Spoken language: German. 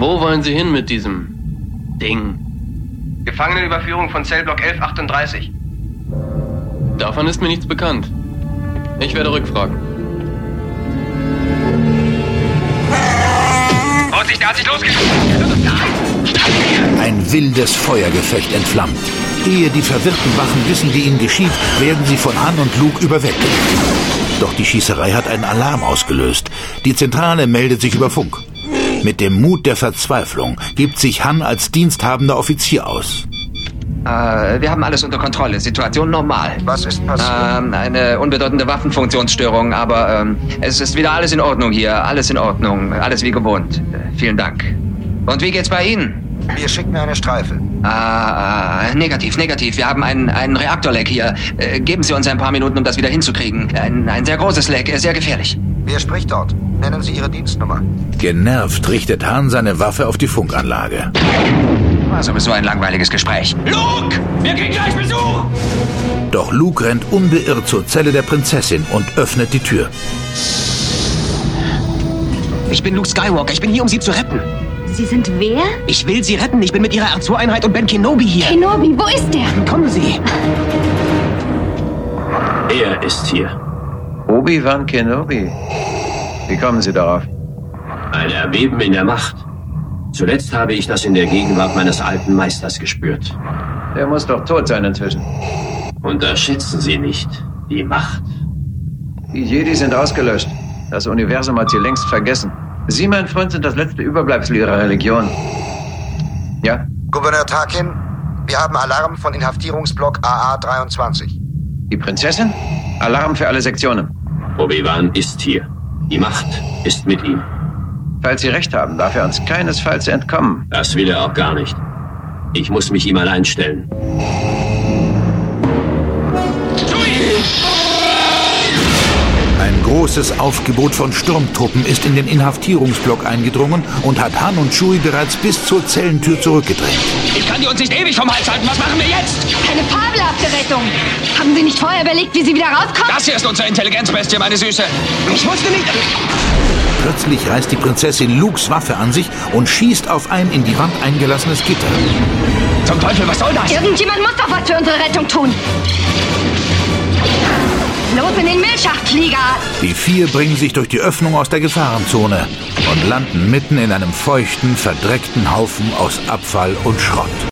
Wo wollen Sie hin mit diesem Ding? Gefangenenüberführung von Zellblock 1138. Davon ist mir nichts bekannt. Ich werde rückfragen. Vorsicht, der hat sich losgeschickt! Ein wildes Feuergefecht entflammt. Ehe die verwirrten Wachen wissen, wie ihnen geschieht, werden sie von Han und Luke überwältigt. Doch die Schießerei hat einen Alarm ausgelöst. Die Zentrale meldet sich über Funk. Mit dem Mut der Verzweiflung gibt sich Han als diensthabender Offizier aus. Wir haben alles unter Kontrolle. Situation normal. Was ist passiert? Eine unbedeutende Waffenfunktionsstörung, aber es ist wieder alles in Ordnung hier. Alles in Ordnung. Alles wie gewohnt. Vielen Dank. Und wie geht's bei Ihnen? Wir schicken eine Streife. Negativ. Wir haben einen Reaktorleck hier. Geben Sie uns ein paar Minuten, um das wieder hinzukriegen. Ein sehr großes Leck, sehr gefährlich. Wer spricht dort? Nennen Sie Ihre Dienstnummer. Genervt richtet Han seine Waffe auf die Funkanlage. War sowieso ein langweiliges Gespräch. Luke! Wir kriegen gleich Besuch! Doch Luke rennt unbeirrt zur Zelle der Prinzessin und öffnet die Tür. Ich bin Luke Skywalker. Ich bin hier, um Sie zu retten. Sie sind wer? Ich will Sie retten. Ich bin mit Ihrer R2-Einheit und Ben Kenobi hier. Kenobi, wo ist der? Kommen Sie. Er ist hier. Obi-Wan Kenobi. Wie kommen Sie darauf? Ein Erbeben in der Macht. Zuletzt habe ich das in der Gegenwart meines alten Meisters gespürt. Der muss doch tot sein inzwischen. Unterschätzen Sie nicht die Macht. Die Jedi sind ausgelöscht. Das Universum hat sie längst vergessen. Sie, mein Freund, sind das letzte Überbleibsel ihrer Religion. Ja? Gouverneur Tarkin, wir haben Alarm von Inhaftierungsblock AA-23. Die Prinzessin? Alarm für alle Sektionen. Obi-Wan ist hier. Die Macht ist mit ihm. Falls Sie recht haben, darf er uns keinesfalls entkommen. Das will er auch gar nicht. Ich muss mich ihm allein stellen. Ein großes Aufgebot von Sturmtruppen ist in den Inhaftierungsblock eingedrungen und hat Han und Chewie bereits bis zur Zellentür zurückgedrängt. Ich kann die uns nicht ewig vom Hals halten. Was machen wir jetzt? Eine fabelhafte Rettung. Haben Sie nicht vorher überlegt, wie Sie wieder rauskommen? Das hier ist unsere Intelligenzbestie, meine Süße. Ich wusste nicht... Plötzlich reißt die Prinzessin Lukes Waffe an sich und schießt auf ein in die Wand eingelassenes Gitter. Zum Teufel, was soll das? Irgendjemand muss doch was für unsere Rettung tun. Los in den Milchschacht, Flieger! Die vier bringen sich durch die Öffnung aus der Gefahrenzone und landen mitten in einem feuchten, verdreckten Haufen aus Abfall und Schrott.